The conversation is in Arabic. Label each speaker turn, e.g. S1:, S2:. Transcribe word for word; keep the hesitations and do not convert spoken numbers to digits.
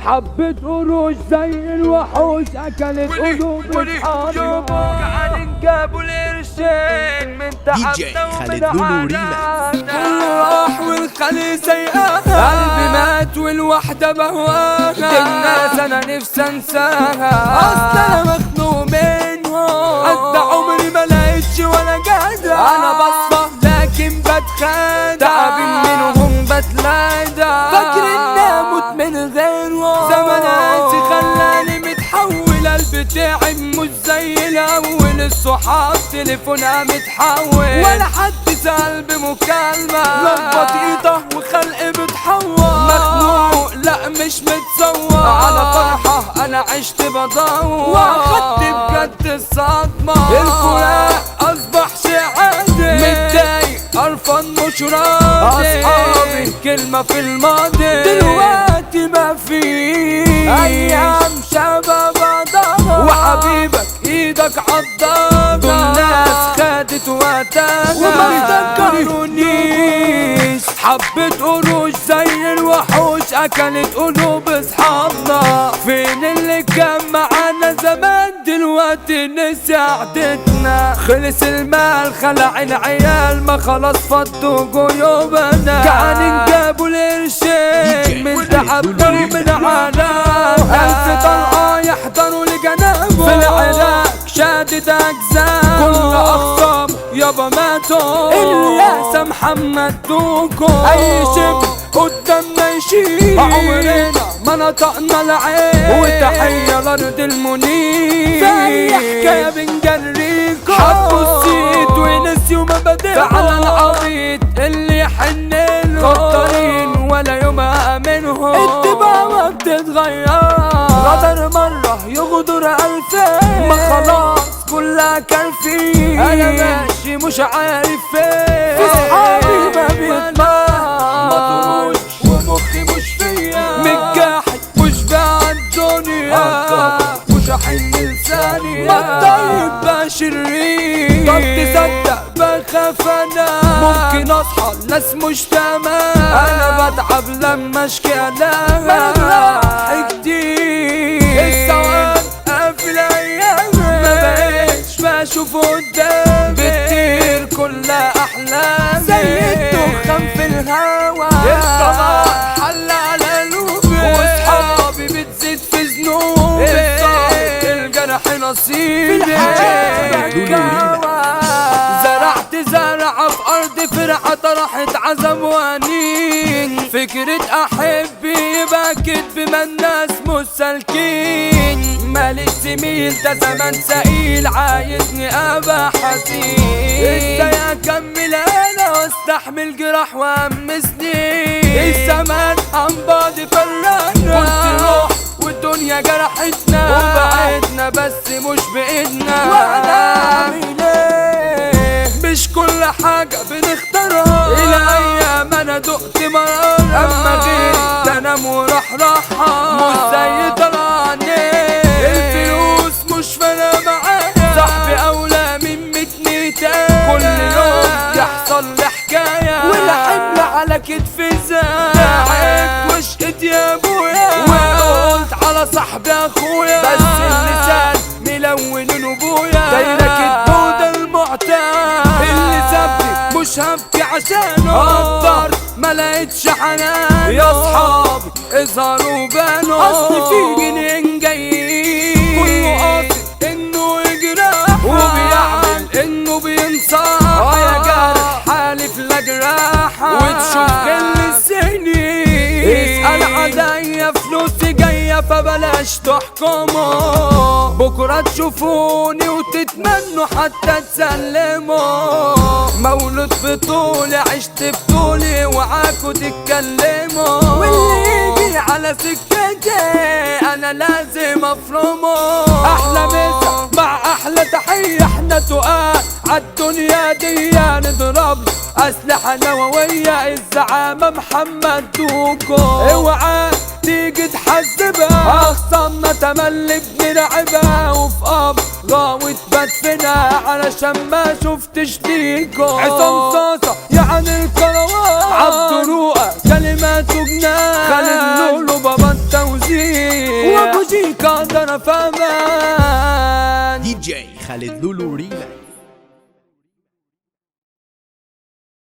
S1: حبة قروش زي الوحوش اكلت قلوب اصحابنا.
S2: قاعدين جابوا القرشين من تعبنا ومن عانانا.
S1: راح والخلي سيئاها، قلبي مات والوحدة بهواها. دي الناس انا نفسي انساها، اصل انا مخنوق منهم. حتى عمري ما لقيتش ولا جدع، انا بصفى لكن بتخدع. تعبين منهم بتلاقى، فاكر اني اموت من غيرهم. زماناتي خلاني متحول، قلبي تعب مش زي الاول. الصحاب تليفونها متحول، ولا حد سأل بمكالمة. لخبط ايده وخلقي بتحور، مخنوق لا مش متصور. على فرحة انا عشت بدور، واخدت بجد الصدمة. الفراق اصبح شي عادي، متضايق قرفان مش راضي. اصحابي كلمة في الماضي، دلوقتي ما فيش. ايام شباب ضهر، وحبيبك ايدك عضانا. دول ناس خدت وقتها وما افتكرونيش. حبة قروش زي الوحوش اكلت قلوب اصحابنا. فين اللي كان معانا زمان دلوقتي نسي قعدتنا. خلص المال خلع العيال، ما خلاص فضوا جيوبنا. قاعدين جابوا القرشين من تعبنا ومن عانانا. ألف طلقة يحضروا لجنابه، في العراق شادت أجزاء. كل أخصام يابا ماتوا، الياس محمد دوكو. أي شبه قدامنا يشيل، عمرنا ما نطقنا العين. وتحية لأرض المنير، في حكاية بنجريكو. حبوا الصيت ونسيوا مبادئهم، فعلى العبيط اللي يحنلهم. غدارين ولا يوم أأمنهم، الطباع ما بتتغير. غدر مرة يغدر ألفين، ما خلاص كلها كارفين. أنا ماشي مش عارف فين، في صحابي ما بيطمع. ومخي مش فيا، متجاحد مش بعد الدنيا. مش هحن لساني، بطيب بقى شرير. طب تصدق بخاف انا، ممكن اصحى الناس مش تمام. انا بتعب لما اشكي الام، بجرح كتير. السواد قافل ايامي، ما بقتش بشوف قدامي. بتطير كل احلامي زي الدخان في الهوا. الصباح حل على قلوبي، واصحابي بتزيد في ذنوبي. الجرح نصيبي في الحياة. زرعت زرعة في أرض فرحة، طرحت عزم وأنين. فكرة أحبي يبقى كدب، ما الناس مش سالكين. مالك زميل ده زمان سئيل، عايزني أبقى حزين. ازاي أكمل أنا واستحمل جراح وهم سنين. الزمان عن بعض فرقنا، قلت روح والدنيا جرحتنا. وبعدنا بس مش بإيدنا، وهنعمل ايه؟ مش كل حاجة بنختارها. إلى أيام أنا دقت مرارة، أما غير تنام وراح راحة. مش زي طلعني الفلوس مش فارقة معايا. صاحبي أولى من ميت تاني، كل يوم يحصل لي حكاية. والحمل على كتفي زايد، وشقت يا أبويا. وقلت على صاحبي أخويا، بس اللسان ملون نبويا. دايرة الدودة المعتاد، اللي سابني مش هبكي عشانه. قدر ما لقيتش حنان، يا صحابي اظهروا بانوا. اصل في جنين جايين، كله قاصد انه يجرح، وبيعمل انه بينصح. يا جارح حالف لا جراحة، وتشوف كل السنين. اسأل عليا فلوسي جاية، فبلاش تحكموا. بكرة تشوفوني وتتمنوا حتى تسلموا. مولود بطولي عشت بطولي، وعاكوا تتكلموا. واللي يجي على سكتي انا لازم افرمه. احلى مسا مع احلى تحية، احنا تقال عالدنيا دي نضرب اسلحة نووية. الزعامة محمد دوكو، اوعى تيجي تحذبها. اخصامنا تملي بنلعبها وفي ابغى وتبدفنها علشان ما شفتش ليكو. عصام صاصة يعني الكروان، عبد رؤى كلماته جنان، خالد لولو بابا التوزيع، وابو جيكا ده انا فاهمان.
S3: دي جي خالد لولو ريماكس.